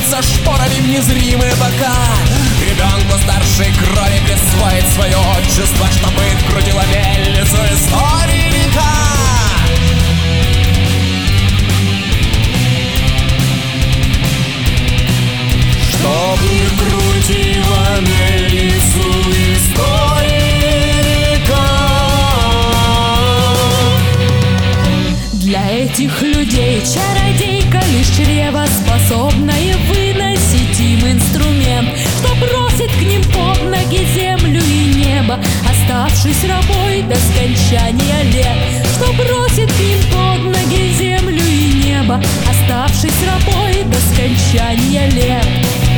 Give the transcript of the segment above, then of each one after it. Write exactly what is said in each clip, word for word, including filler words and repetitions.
за шторами в незримые бока. Ребенку старшей крови присвоить свое отчество, чтобы крутила мельницу истории века. Чтобы крутила мельницу истории века. Для этих людей чародейка лишь чрево, способное выносить им инструмент, что бросит к ним под ноги землю и небо, оставшись рабой до скончания лет. Что бросит к ним под ноги землю и небо, оставшись рабой до скончания лет.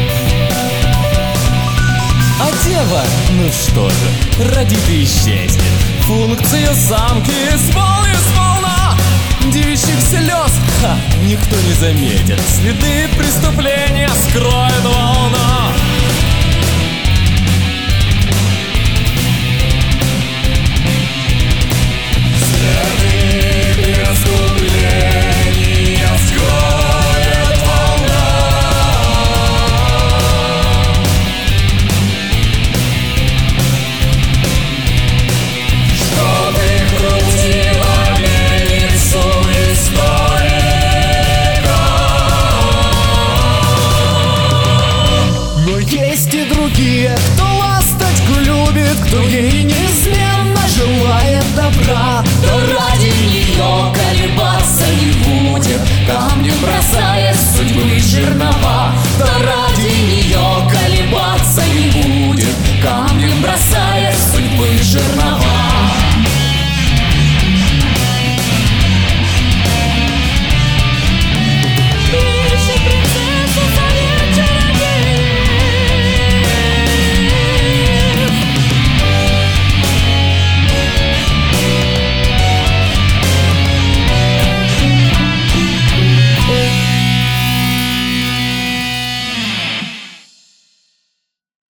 А дева, ну что же, родит и исчезнет. Функцию самки исполнит сполна. Девичьих слез, ха, никто не заметит. Следы преступления скроет волна.